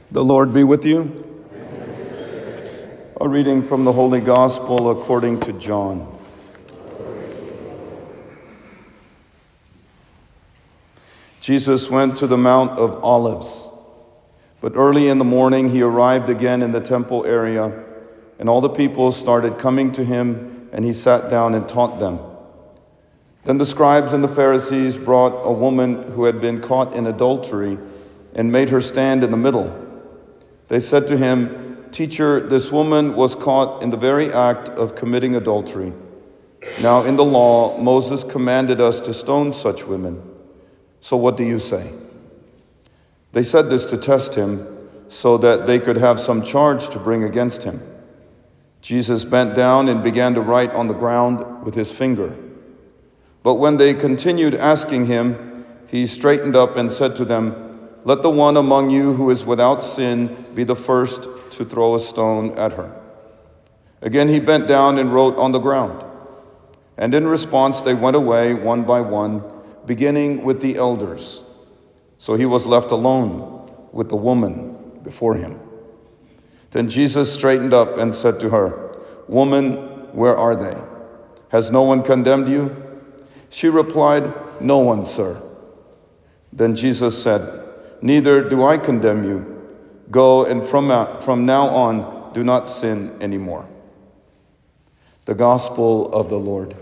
The Lord be with you. A reading from the Holy Gospel according to John. Jesus went to the Mount of Olives, but early in the morning he arrived again in the temple area, and all the people started coming to him, and he sat down and taught them. Then the scribes and the Pharisees brought a woman who had been caught in adultery and made her stand in the middle. They said to him, "Teacher, this woman was caught in the very act of committing adultery. Now in the law, Moses commanded us to stone such women. So what do you say?" They said this to test him, so that they could have some charge to bring against him. Jesus bent down and began to write on the ground with his finger. But when they continued asking him, he straightened up and said to them, "Let the one among you who is without sin be the first to throw a stone at her." Again he bent down and wrote on the ground. And in response they went away one by one, beginning with the elders. So he was left alone with the woman before him. Then Jesus straightened up and said to her, "Woman, where are they? Has no one condemned you?" She replied, "No one, sir." Then Jesus said, "Neither do I condemn you. Go, and from now on, do not sin anymore." The Gospel of the Lord.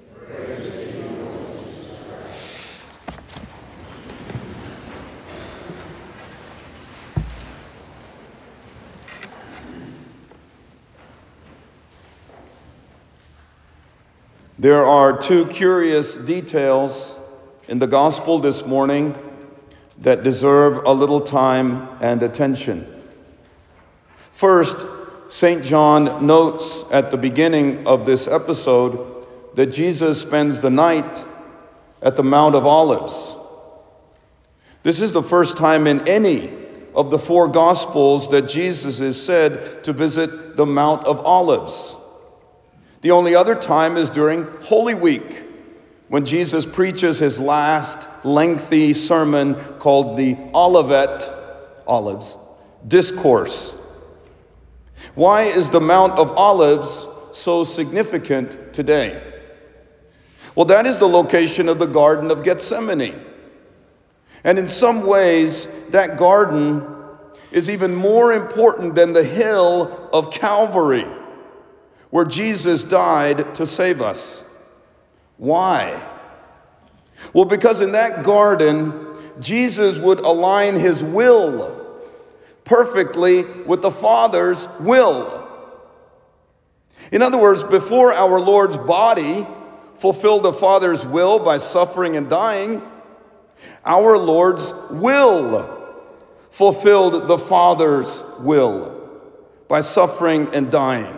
There are two curious details in the Gospel this morning that deserve a little time and attention. First, St. John notes at the beginning of this episode that Jesus spends the night at the Mount of Olives. This is the first time in any of the four Gospels that Jesus is said to visit the Mount of Olives. The only other time is during Holy Week, when Jesus preaches his last lengthy sermon called the Olives Discourse. Why is the Mount of Olives so significant today? Well, that is the location of the Garden of Gethsemane. And in some ways, that garden is even more important than the hill of Calvary, where Jesus died to save us. Why? Well, because in that garden, Jesus would align his will perfectly with the Father's will. In other words, before our Lord's body fulfilled the Father's will by suffering and dying, our Lord's will fulfilled the Father's will by suffering and dying.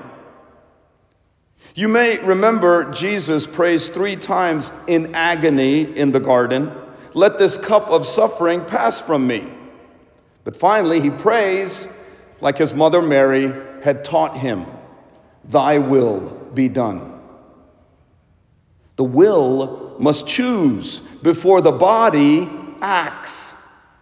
You may remember Jesus prays 3 times in agony in the garden, "Let this cup of suffering pass from me." But finally he prays like his mother Mary had taught him, "Thy will be done." The will must choose before the body acts.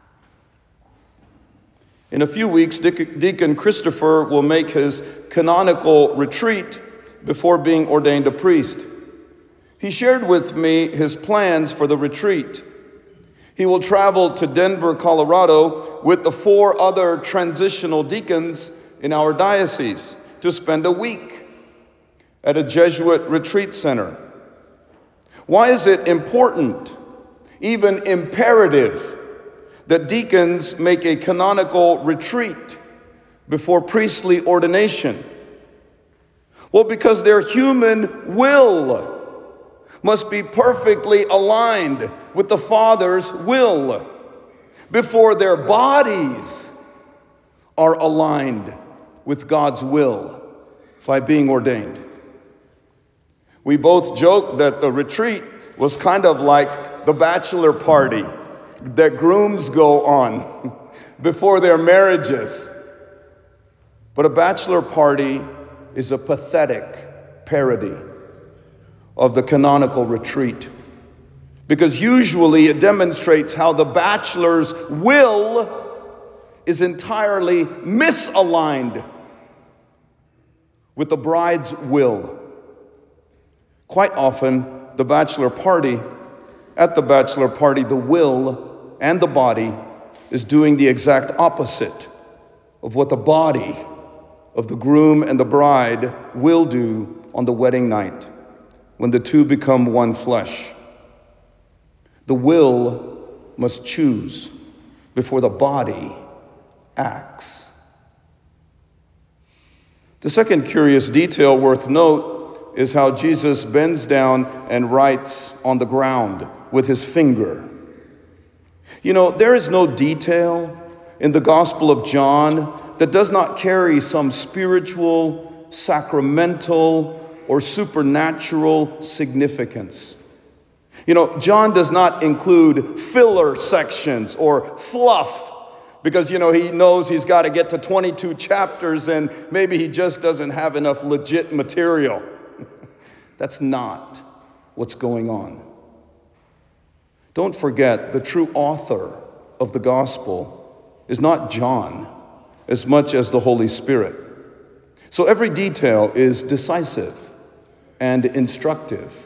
In a few weeks, Deacon Christopher will make his canonical retreat before being ordained a priest. He shared with me his plans for the retreat. He will travel to Denver, Colorado with the 4 other transitional deacons in our diocese to spend a week at a Jesuit retreat center. Why is it important, even imperative, that deacons make a canonical retreat before priestly ordination? Well, because their human will must be perfectly aligned with the Father's will before their bodies are aligned with God's will by being ordained. We both joke that the retreat was kind of like the bachelor party that grooms go on before their marriages. But a bachelor party is a pathetic parody of the canonical retreat, because usually it demonstrates how the bachelor's will is entirely misaligned with the bride's will. Quite often, at the bachelor party, the will and the body is doing the exact opposite of what the body of the groom and the bride will do on the wedding night, when the two become one flesh. The will must choose before the body acts. The second curious detail worth note is how Jesus bends down and writes on the ground with his finger. You know, there is no detail in the Gospel of John that does not carry some spiritual, sacramental, or supernatural significance. You know, John does not include filler sections or fluff because, he knows he's got to get to 22 chapters and maybe he just doesn't have enough legit material. That's not what's going on. Don't forget, the true author of the gospel is not John as much as the Holy Spirit. So every detail is decisive and instructive.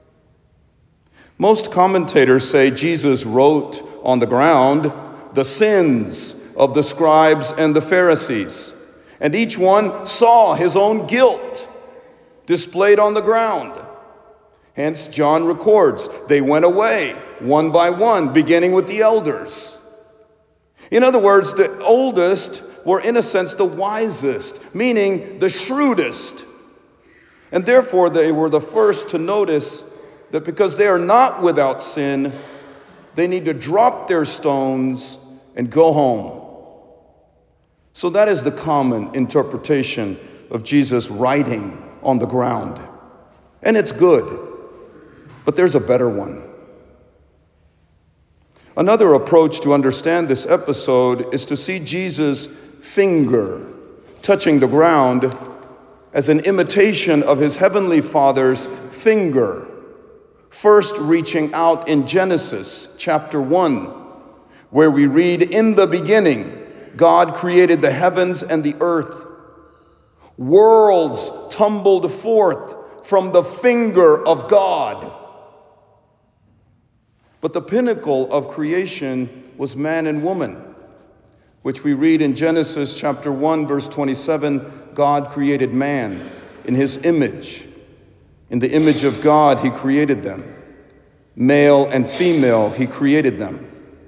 Most commentators say Jesus wrote on the ground the sins of the scribes and the Pharisees, and each one saw his own guilt displayed on the ground. Hence, John records, they went away one by one, beginning with the elders. In other words, the oldest were in a sense the wisest, meaning the shrewdest. And therefore, they were the first to notice that because they are not without sin, they need to drop their stones and go home. So that is the common interpretation of Jesus writing on the ground. And it's good, but there's a better one. Another approach to understand this episode is to see Jesus' finger touching the ground as an imitation of his heavenly Father's finger, first reaching out in Genesis chapter 1, where we read, "In the beginning, God created the heavens and the earth. Worlds tumbled forth from the finger of God." But the pinnacle of creation was man and woman, which we read in Genesis chapter 1, verse 27, God created man in his image. In the image of God, he created them. Male and female, he created them.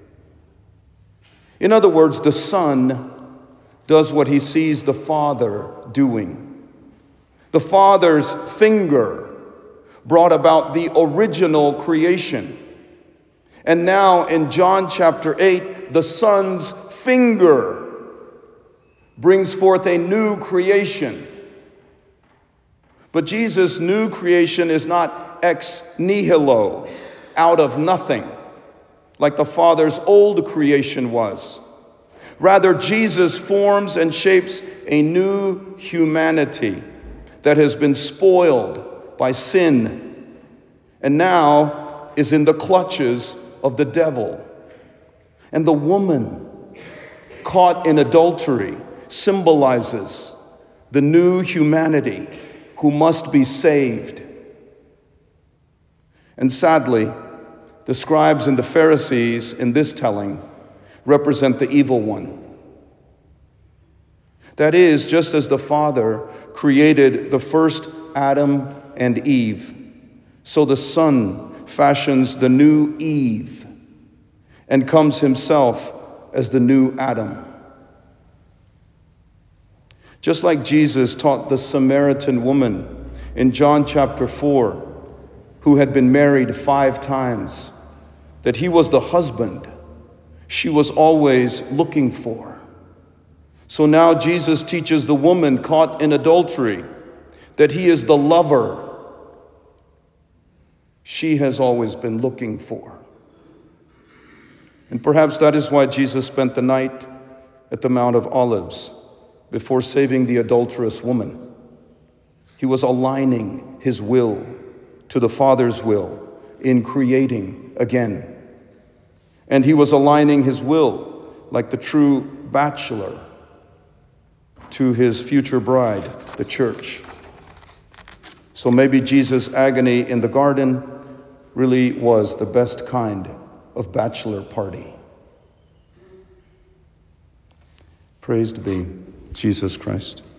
In other words, the Son does what he sees the Father doing. The Father's finger brought about the original creation. And now in John chapter 8, the Son's finger brings forth a new creation. But Jesus' new creation is not ex nihilo, out of nothing, like the Father's old creation was. Rather, Jesus forms and shapes a new humanity that has been spoiled by sin and now is in the clutches of the devil. And the woman caught in adultery symbolizes the new humanity who must be saved. And sadly, the scribes and the Pharisees in this telling represent the evil one. That is, just as the Father created the first Adam and Eve, so the Son fashions the new Eve and comes himself as the new Adam. Just like Jesus taught the Samaritan woman in John chapter 4, who had been married 5 times, that he was the husband she was always looking for. So now Jesus teaches the woman caught in adultery that he is the lover she has always been looking for. And perhaps that is why Jesus spent the night at the Mount of Olives before saving the adulterous woman. He was aligning his will to the Father's will in creating again. And he was aligning his will like the true bachelor to his future bride, the church. So maybe Jesus' agony in the garden really was the best kind of bachelor party. Praised be Jesus Christ.